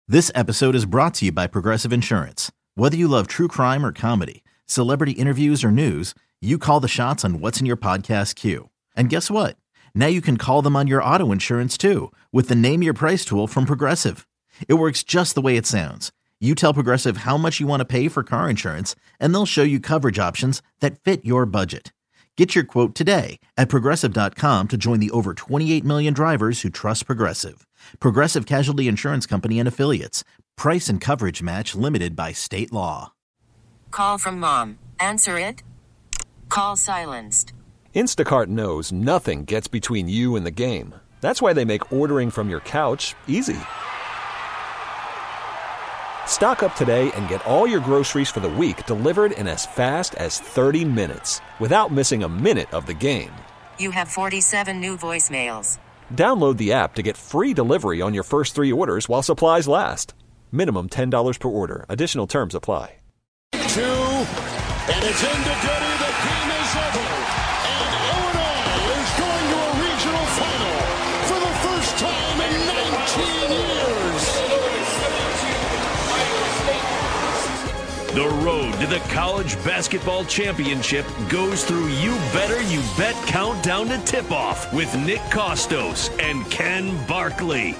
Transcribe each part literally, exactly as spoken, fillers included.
This episode is brought to you by Progressive Insurance. Whether you love true crime or comedy, celebrity interviews or news, you call the shots on what's in your podcast queue. And guess what? Now you can call them on your auto insurance too with the Name Your Price tool from Progressive. It works just the way it sounds. You tell Progressive how much you want to pay for car insurance, and they'll show you coverage options that fit your budget. Get your quote today at Progressive dot com to join the over twenty-eight million drivers who trust Progressive. Progressive Casualty Insurance Company and Affiliates. Price and coverage match limited by state law. Call from mom. Answer it. Call silenced. Instacart knows nothing gets between you and the game. That's why they make ordering from your couch easy. Stock up today and get all your groceries for the week delivered in as fast as thirty minutes without missing a minute of the game. You have forty-seven new voicemails. Download the app to get free delivery on your first three orders while supplies last. Minimum ten dollars per order. Additional terms apply. Two, and it's into Goody. The game is over. And Illinois is going to a regional final for the first time in nineteen years. The road to the college basketball championship goes through You Better You Bet countdown to tip-off with Nick Kostos and Ken Barkley.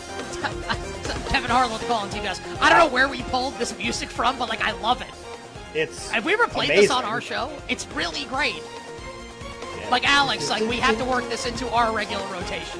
Kevin Harlan calling T B S. I don't know where we pulled this music from, but like I love it. It's Have we ever played amazing. this on our show? It's really great. Yeah. Like Alex, like we have to work this into our regular rotation.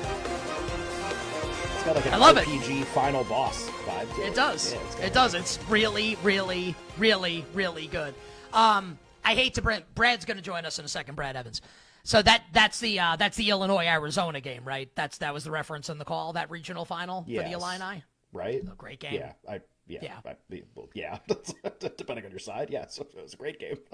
It's got like an I love R P G it. final boss vibe. It does. Yeah, it's it does. It's really, really, really, really good. Um, I hate to bring Brad's going to join us in a second. Brad Evans. So that that's the uh, that's the Illinois Arizona game, right? That's that was the reference in the call, that regional final yes. for the Illini. Right. A great game. Yeah. I. Yeah. Yeah. I, well, yeah. Depending on your side, yeah. So it was a great game.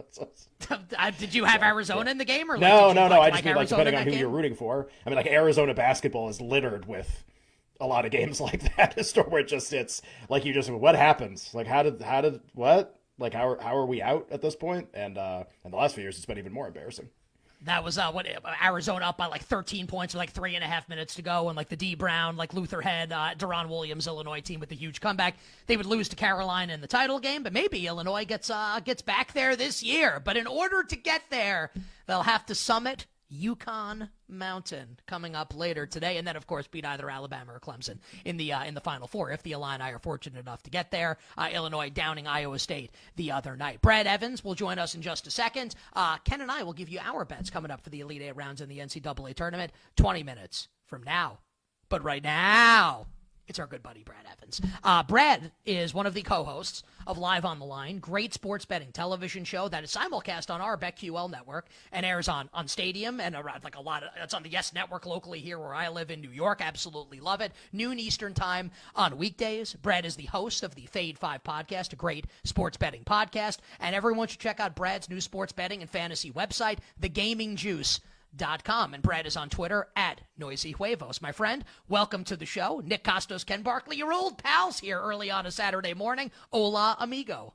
Did you have yeah, Arizona yeah. in the game, or like, no, did you no, like, no? I like just mean like Arizona depending on who game? you're rooting for. I mean, like Arizona basketball is littered with a lot of games like that, where it just it's like you just what happens, like how did how did what like how are, how are we out at this point? And uh, in the last few years, it's been even more embarrassing. That was uh, what Arizona up by like thirteen points with like three and a half minutes to go, and like the D Brown, like Luther Head, uh, Deron Williams, Illinois team with the huge comeback. They would lose to Carolina in the title game, but maybe Illinois gets uh, gets back there this year. But in order to get there, they'll have to summit Yukon Mountain coming up later today, and then of course beat either Alabama or Clemson in the uh, in the Final Four if the Illini are fortunate enough to get there. Uh, Illinois downing Iowa State the other night. Brad Evans will join us in just a second. Uh, Ken and I will give you our bets coming up for the Elite Eight rounds in the N C double A tournament twenty minutes from now. But right now, it's our good buddy Brad Evans. Uh, Brad is one of the co-hosts of Live on the Line, great sports betting television show that is simulcast on our BetQL network and airs on, on Stadium and around like a lot of it's on the Yes Network locally here where I live in New York. Absolutely love it. Noon Eastern time on weekdays. Brad is the host of the Fade Five podcast, a great sports betting podcast, and everyone should check out Brad's new sports betting and fantasy website, the gaming juice dot com. And Brad is on Twitter at Noisy Huevos. My friend, welcome to the show. Nick Kostos, Ken Barkley, your old pals here early on a Saturday morning. Hola, amigo.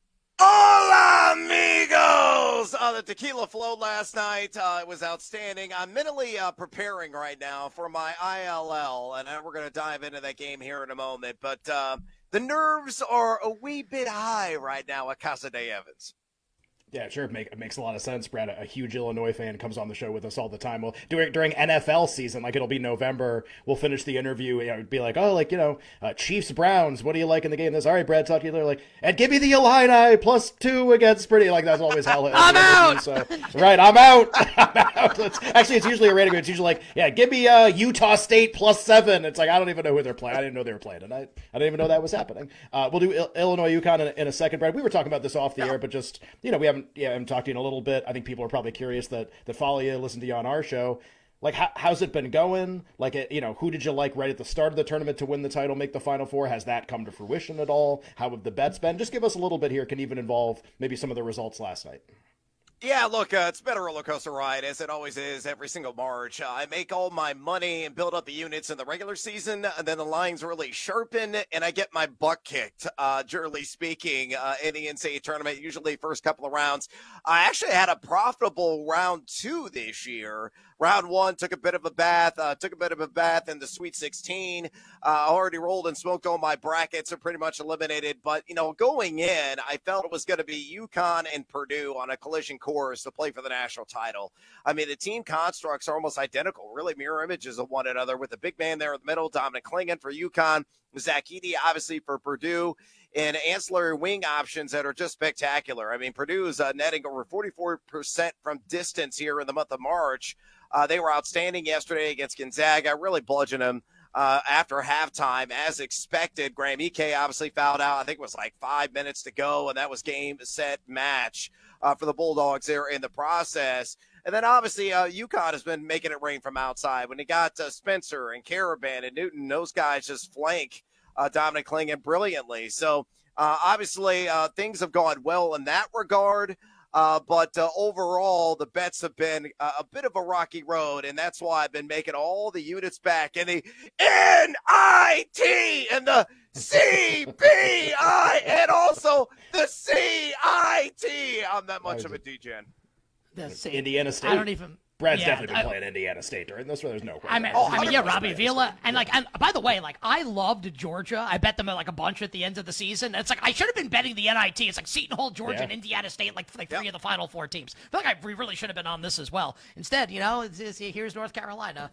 Hola, amigos! Uh, the tequila flowed last night. Uh, it was outstanding. I'm mentally uh, preparing right now for my I L L, and uh, we're going to dive into that game here in a moment. But uh, the nerves are a wee bit high right now at Casa de Evans. Yeah, sure. It, make, it makes a lot of sense. Brad, a, a huge Illinois fan, comes on the show with us all the time. Well, during during N F L season, like it'll be November, we'll finish the interview. You know, it'd be like, oh, like, you know, uh, Chiefs Browns. What do you like in the game? This, all right, Brad, talk to you later. Like, and give me the Illini plus two against Pretty. Like that's always how. I'm out. So, right, I'm out. I'm out. It's, actually, it's usually a rating. It's usually like, yeah, give me uh, Utah State plus seven. It's like I don't even know who they're playing. I didn't know they were playing tonight. I didn't even know that was happening. Uh, we'll do Il- Illinois UConn in, in a second, Brad. We were talking about this off the air, but just you know, we haven't yeah, haven't talked to you in a little bit. I think people are probably curious that that follow you, listen to you on our show. Like, how, how's it been going? Like, you know, who did you like right at the start of the tournament to win the title, make the Final Four? Has that come to fruition at all? How have the bets been? Just give us a little bit here. Can even involve maybe some of the results last night. Yeah, look, uh, it's been a roller coaster ride, as it always is every single March. Uh, I make all my money and build up the units in the regular season, and then the lines really sharpen, and I get my butt kicked, uh, generally speaking, uh, in the N C A A tournament, usually first couple of rounds. I actually had a profitable round two this year, round one, took a bit of a bath, uh, took a bit of a bath in the Sweet sixteen. Uh, already rolled and smoked all my brackets, are pretty much eliminated. But, you know, going in, I felt it was going to be UConn and Purdue on a collision course to play for the national title. I mean, the team constructs are almost identical, really mirror images of one another, with the big man there in the middle, Dominic Klingon for UConn, Zach Edey, obviously, for Purdue, and ancillary wing options that are just spectacular. I mean, Purdue is uh, netting over forty-four percent from distance here in the month of March. Uh, they were outstanding yesterday against Gonzaga, really bludgeoned them uh, after halftime, as expected. Graham Ike obviously fouled out. I think it was like five minutes to go, and that was game, set, match uh, for the Bulldogs there in the process. And then, obviously, uh, UConn has been making it rain from outside. When they got uh, Spencer and Caravan and Newton, those guys just flank uh, Dominic Klingon brilliantly. So, uh, obviously, uh, things have gone well in that regard. Uh, but uh, overall, the bets have been uh, a bit of a rocky road, and that's why I've been making all the units back in the N I T and the C B I and also the C I T. I'm that much of a D-gen. Indiana State. I don't even. Brad's yeah, definitely been I, playing Indiana State during this, where there's no question. I mean, oh, I mean, yeah, Robbie Avila, and like, and by the way, like, I loved Georgia. I bet them like a bunch at the end of the season. It's like I should have been betting the N I T. It's like Seton Hall, Georgia, yeah. and Indiana State, like like three yep. of the Final Four teams. I feel like I really should have been on this as well. Instead, you know, it's, it's, here's North Carolina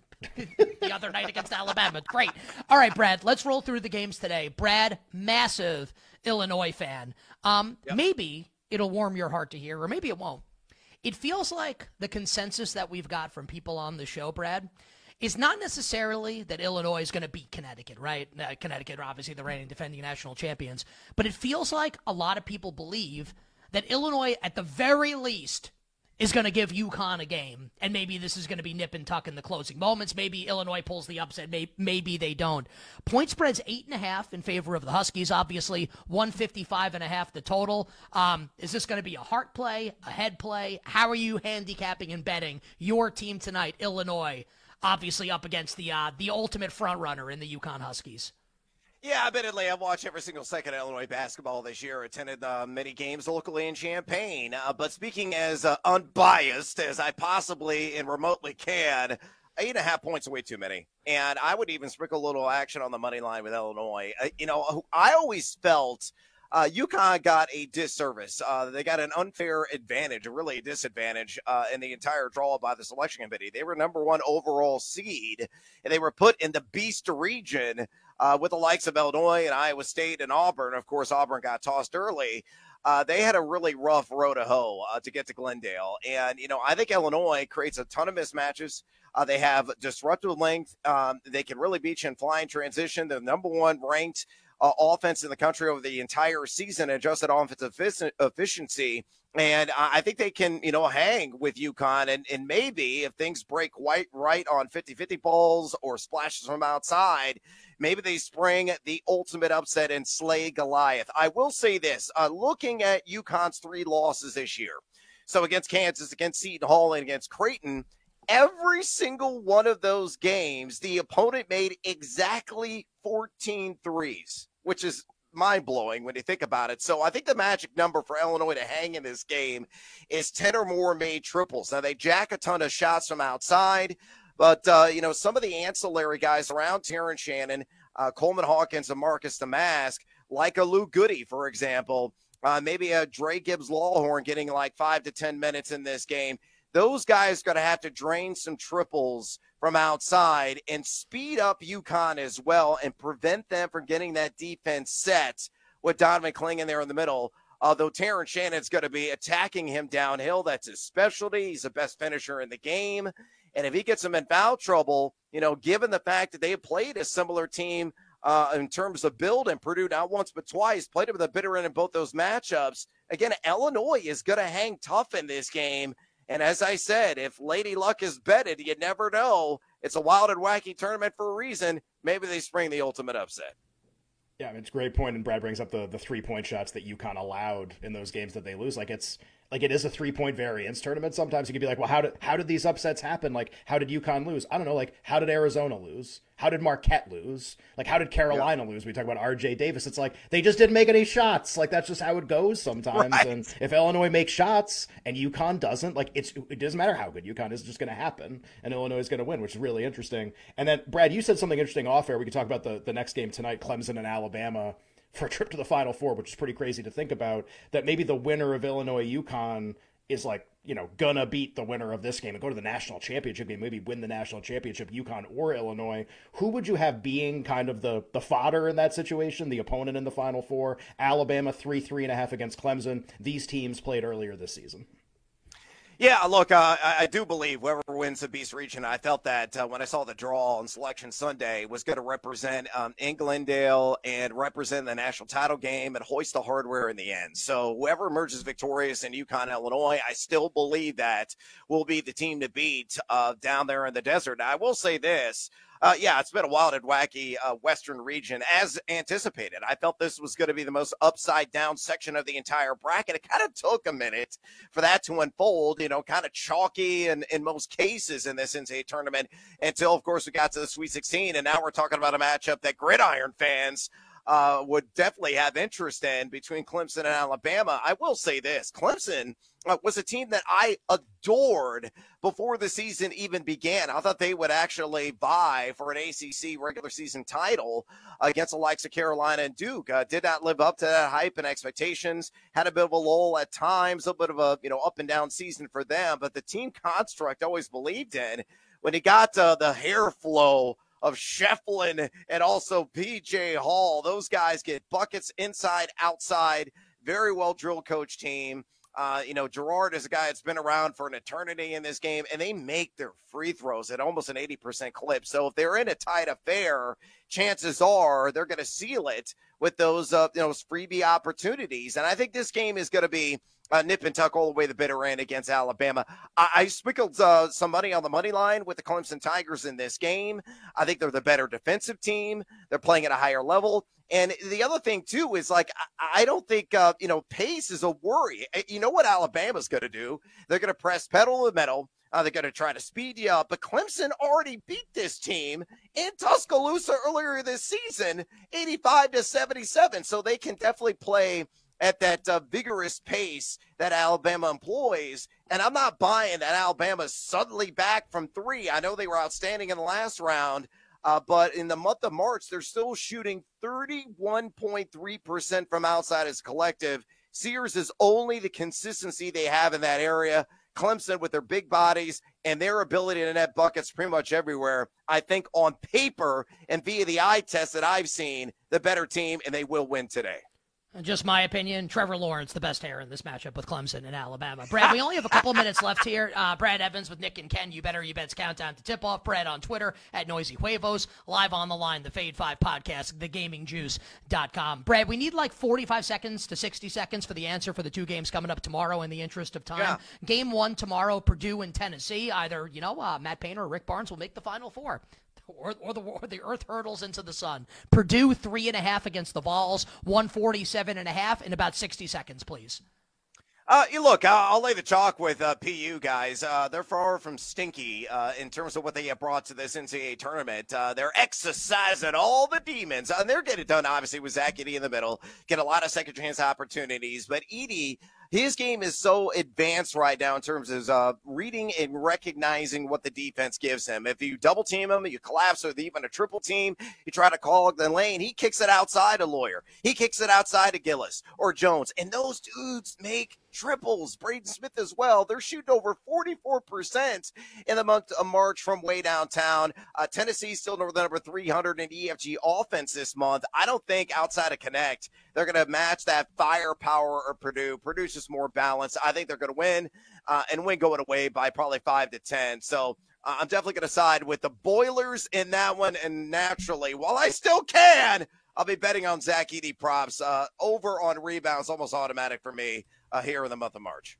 the other night against Alabama. Great. All right, Brad, let's roll through the games today. Brad, massive Illinois fan. Um, yep. Maybe it'll warm your heart to hear, or maybe it won't. It feels like the consensus that we've got from people on the show, Brad, is not necessarily that Illinois is going to beat Connecticut, right? Uh, Connecticut are obviously the reigning defending national champions. But it feels like a lot of people believe that Illinois, at the very least, is going to give UConn a game. And maybe this is going to be nip and tuck in the closing moments. Maybe Illinois pulls the upset. Maybe, maybe they don't. Point spread's eight and a half in favor of the Huskies. Obviously, one fifty-five and a half the total. Um, is this going to be a heart play, a head play? How are you handicapping and betting your team tonight, Illinois, obviously up against the uh, the ultimate front runner in the UConn Huskies? Yeah, admittedly, I've watched every single second of Illinois basketball this year, attended uh, many games locally in Champaign. Uh, but speaking as uh, unbiased as I possibly and remotely can, eight and a half points are way too many. And I would even sprinkle a little action on the money line with Illinois. Uh, you know, I always felt uh, UConn got a disservice. Uh, they got an unfair advantage, really a disadvantage uh, in the entire draw by the selection committee. They were number one overall seed, and they were put in the Beast region Uh, with the likes of Illinois and Iowa State and Auburn. Of course, Auburn got tossed early. Uh, they had a really rough road to hoe uh, to get to Glendale. And, you know, I think Illinois creates a ton of mismatches. Uh, they have disruptive length. Um, they can really beat you in flying transition. They're number one ranked uh, offense in the country over the entire season, adjusted offensive efficiency. And I think they can, you know, hang with UConn. And, and maybe if things break right, right on fifty-fifty balls or splashes from outside, maybe they spring the ultimate upset and slay Goliath. I will say this, uh, looking at UConn's three losses this year, so against Kansas, against Seton Hall, and against Creighton, every single one of those games, the opponent made exactly fourteen threes, which is mind-blowing when you think about it. So I think the magic number for Illinois to hang in this game is ten or more made triples. Now, they jack a ton of shots from outside, but, uh, you know, some of the ancillary guys around Terrence Shannon, uh, Coleman Hawkins, and Marcus Damask, like a Lou Goody, for example, uh, maybe a Dre Gibbs-Lawhorn getting like five to ten minutes in this game. Those guys are going to have to drain some triples from outside and speed up UConn as well and prevent them from getting that defense set with Donovan Klingon there in the middle. Although Terrence Shannon's going to be attacking him downhill. That's his specialty. He's the best finisher in the game. And if he gets him in foul trouble, you know, given the fact that they have played a similar team uh, in terms of build, and Purdue not once but twice, played him with a bitter end in both those matchups. Again, Illinois is going to hang tough in this game. And as I said, if Lady Luck is betted, you never know. It's a wild and wacky tournament for a reason. Maybe they spring the ultimate upset. Yeah, I mean, it's a great point, and Brad brings up the, the three-point shots that UConn allowed in those games that they lose. Like, it's like it is a three point variance tournament. Sometimes you could be like, well, how did how did these upsets happen? Like, how did UConn lose? I don't know. Like, how did Arizona lose? How did Marquette lose? Like, how did Carolina yeah. lose? We talk about R J Davis. It's like they just didn't make any shots. Like, that's just how it goes sometimes. Right. And if Illinois makes shots and UConn doesn't, like it's it doesn't matter how good UConn is, it's just going to happen, and Illinois is going to win, which is really interesting. And then Brad, you said something interesting off air. We could talk about the the next game tonight, Clemson and Alabama, for a trip to the Final Four, which is pretty crazy to think about. That maybe the winner of Illinois UConn is like, you know, gonna beat the winner of this game and go to the national championship game, maybe win the national championship, UConn or Illinois. Who would you have being kind of the, the fodder in that situation, the opponent in the Final Four? Alabama, three, three and a half against Clemson. These teams played earlier this season. Yeah, look, uh, I, I do believe whoever wins the Beast Region, I felt that uh, when I saw the draw on Selection Sunday was going to represent um, in Glendale and represent the national title game and hoist the hardware in the end. So whoever emerges victorious in UConn, Illinois, I still believe that will be the team to beat uh, down there in the desert. Now, I will say this. Uh, yeah, it's been a wild and wacky uh, Western region as anticipated. I felt this was going to be the most upside down section of the entire bracket. It kind of took a minute for that to unfold, you know, kind of chalky in, in most cases in this N C double A tournament until, of course, we got to the Sweet sixteen. And now we're talking about a matchup that Gridiron fans uh, would definitely have interest in between Clemson and Alabama. I will say this, Clemson uh, was a team that I adored before the season even began. I thought they would actually vie for an A C C regular season title against the likes of Carolina and Duke. Uh, did not live up to that hype and expectations. Had a bit of a lull at times, a bit of a, you know, up and down season for them. But the team construct I always believed in, when he got uh, the hair flow of Shefflin and also P J Hall, those guys get buckets inside, outside, very well drilled coach team. Uh, you know, Gerard is a guy that's been around for an eternity in this game, and they make their free throws at almost an eighty percent clip. So if they're in a tight affair, chances are they're going to seal it with those, uh, you know, freebie opportunities. And I think this game is going to be uh, nip and tuck all the way to the bitter end against Alabama. I, I sprinkled uh, some money on the money line with the Clemson Tigers in this game. I think they're the better defensive team. They're playing at a higher level. And the other thing, too, is like, I don't think, uh, you know, pace is a worry. You know what Alabama's going to do? They're going to press pedal to the metal. Uh, they're going to try to speed you up. But Clemson already beat this team in Tuscaloosa earlier this season, eighty-five to seventy-seven. So they can definitely play at that uh, vigorous pace that Alabama employs. And I'm not buying that Alabama's suddenly back from three. I know they were outstanding in the last round. Uh, but in the month of March, they're still shooting thirty-one point three percent from outside as a collective. Sears is only the consistency they have in that area. Clemson, with their big bodies and their ability to net buckets pretty much everywhere, I think on paper and via the eye test that I've seen, the better team, and they will win today. Just my opinion, Trevor Lawrence, the best hair in this matchup with Clemson and Alabama. Brad, we only have a couple minutes left here. Uh, Brad Evans with Nick and Ken, You Better You Bet's Countdown to Tip-Off. Brad on Twitter at Noisy Huevos. Live on the line, the Fade five podcast, the gaming juice dot com. Brad, we need like forty-five seconds to sixty seconds for the answer for the two games coming up tomorrow in the interest of time. Yeah. Game one tomorrow, Purdue and Tennessee. Either, you know, uh, Matt Painter or Rick Barnes will make the Final Four. Or, or, the, or the earth hurtles into the sun. Purdue, three and a half against the Vols, one forty-seven and a half in about sixty seconds, please. Uh, you look, I'll, I'll lay the chalk with uh, P U guys. Uh, they're far from stinky uh, in terms of what they have brought to this N C double A tournament. Uh, they're exercising all the demons, and they're getting it done, obviously, with Zach Edey in the middle. Get a lot of second chance opportunities, but Edey, his game is so advanced right now in terms of uh, reading and recognizing what the defense gives him. If you double team him, you collapse with even a triple team, you try to call the lane, he kicks it outside a Lawyer. He kicks it outside of Gillis or Jones. And those dudes make triples. Braden Smith as well. They're shooting over forty-four percent in the month of March from way downtown. Uh, Tennessee's still the number three hundred in E F G offense this month. I don't think outside of Connect, they're going to match that firepower of Purdue. Purdue's just more balanced. I think they're going to win uh, and win going away by probably five to ten. So uh, I'm definitely going to side with the Boilers in that one. And naturally, while I still can, I'll be betting on Zach Edey props. Uh, over on rebounds, almost automatic for me uh, here in the month of March.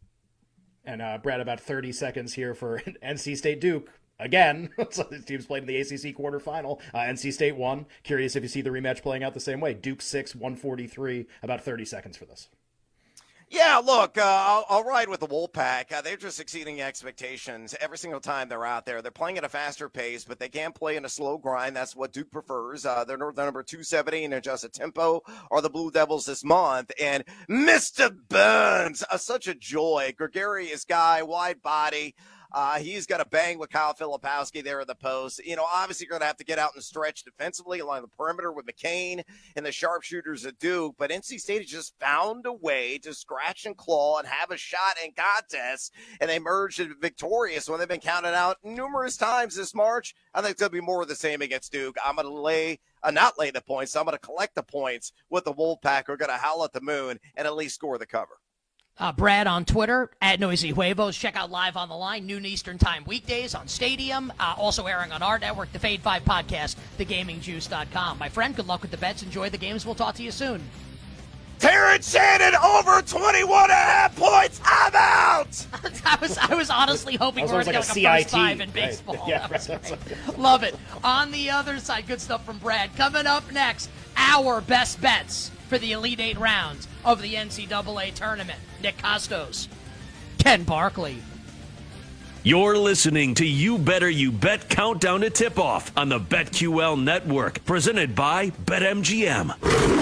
And uh, Brad, about thirty seconds here for N C State Duke. Again, so this team's played in the A C C quarterfinal. Uh, N C State won. Curious if you see the rematch playing out the same way. Duke six, one forty-three. About thirty seconds for this. Yeah, look, uh, I'll, I'll ride with the Wolfpack. Uh, they're just exceeding expectations every single time they're out there. They're playing at a faster pace, but they can play in a slow grind. That's what Duke prefers. Uh, they're, they're number two seventy in adjusted tempo are the Blue Devils this month. And Mister Burns, uh, such a joy. Gregarious guy, wide body. Uh, he's got to bang with Kyle Filipowski there at the post. You know, obviously you're going to have to get out and stretch defensively along the perimeter with McCain and the sharpshooters at Duke. But N C State has just found a way to scratch and claw and have a shot in contests, and they emerged victorious when they've been counted out numerous times this March. I think there'll be more of the same against Duke. I'm going to lay, uh, not lay the points. I'm going to collect the points with the Wolfpack. We're going to howl at the moon and at least score the cover. Uh, Brad on Twitter, at Noisy Huevos. Check out Live on the Line, noon Eastern Time weekdays on Stadium. Uh, also airing on our network, the Fade five podcast, the gaming juice dot com. My friend, good luck with the bets. Enjoy the games. We'll talk to you soon. Terrence Shannon over twenty-one and a half points. I'm out. I was I was honestly hoping we were going to get like a first five in baseball. Right. Yeah, that was great. Love it. On the other side, good stuff from Brad. Coming up next, our best bets for the Elite Eight rounds of the N C double A tournament. Nick Costos, Ken Barkley. You're listening to You Better You Bet Countdown to Tip-Off on the BetQL Network, presented by BetMGM.